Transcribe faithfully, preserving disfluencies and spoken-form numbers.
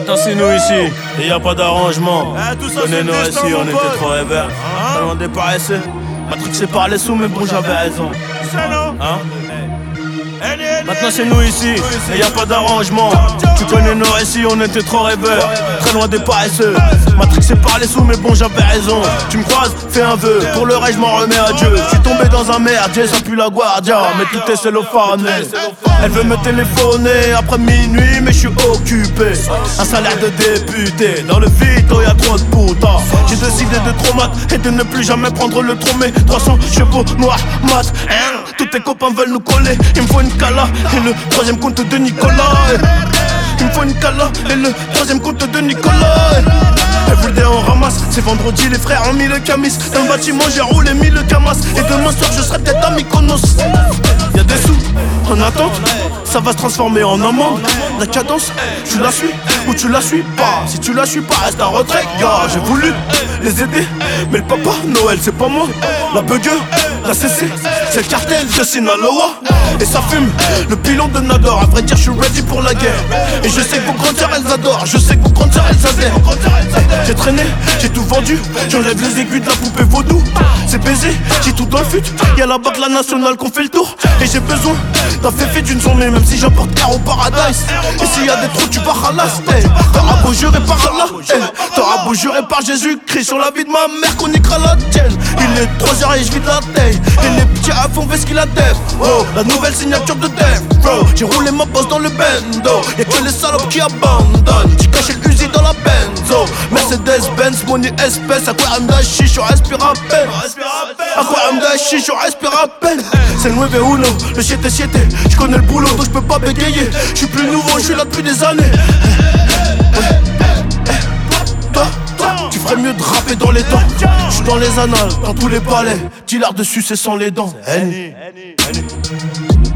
Maintenant c'est nous ici, et y a pas d'arrangement. Eh, tout ça, Connais c'est nos le récits, destin, on mon était pote. trop rêveurs. Hein? Tellement déparessés. Matrixé par les sous, mais bon, j'avais raison. C'est non. Hein? Any, any, Maintenant any. c'est nous ici, et y a pas d'arrangement. Tu connais nos récits, on était trop rêveurs. Très loin des paresseux. Matrixé par les sous, mais bon, j'avais raison. Tu me croises, fais un vœu. Pour le reste, je m'en remets à Dieu. Je suis tombé dans un merdier, ça pue la guardia. Mais tout est cellophane. Elle veut me téléphoner après minuit, mais je suis occupé. Un salaire de député. Dans le vito, y'a trop de putas. J'ai décidé de trop mat et de ne plus jamais prendre le tromé. trois cents chevaux noirs, mat. Hein? Tous tes copains veulent nous coller. Il me faut une cala et le troisième compte de Nicolas. Il me faut une cala et le troisième compte de Nicolas. Everyday on ramasse, c'est vendredi, les frères ont mis le camis. Dans le bâtiment j'ai roulé mille camas. Et demain soir je serai peut-être à Mykonos. Y'a des sous en attente, ça va se transformer en amende. La cadence, tu la suis ou tu la suis pas. Si tu la suis pas, reste en retrait. Gars, j'ai voulu les aider, mais le papa Noël c'est pas moi. La bugueur, la C C, c'est le cartel de Sinaloa. Et ça fume, le pilon de Nador. À vrai dire je suis ready pour la guerre. Et je sais que vos grandes sœurs elles adorent. Je sais que vos grandes sœurs elles adhèrent. J'ai traîné, j'ai tout vendu. J'enlève les aiguilles de la poupée vaudou. C'est baisé, j'ai tout dans le fut. Y'a la banque la nationale qu'on fait le tour. Et j'ai besoin d'un féfé d'une journée. Même si j'apporte air au paradise. Et s'il y a des trous tu vas ralasse. Hey, t'auras beau jurer par Allah, hey, t'auras beau jurer par Jésus-Christ. Sur la vie de ma mère qu'on niquera la tienne. Il est trois heures et je vide la taille. Et les petits à fond ce qu'il a def. Oh, la nouvelle signature de Def, bro. J'ai roulé ma bosse dans le bendo. Y'a que les salopes qui abandonnent. J'ai caché l'usine dans la benzo. Mercedes Benz, money espèce. À quoi Amdachi, je respire à peine. À quoi Amdachi, je respire à peine. C'est le nueve uno, le siete siete. Je connais le boulot donc je peux pas bégayer. Je suis plus nouveau, je suis là depuis des années. Toi, toi, tu ferais mieux de rapper dans les dents. Je suis dans les annales, dans tous les palais. Dis-leur dessus, c'est sans les dents. Henny.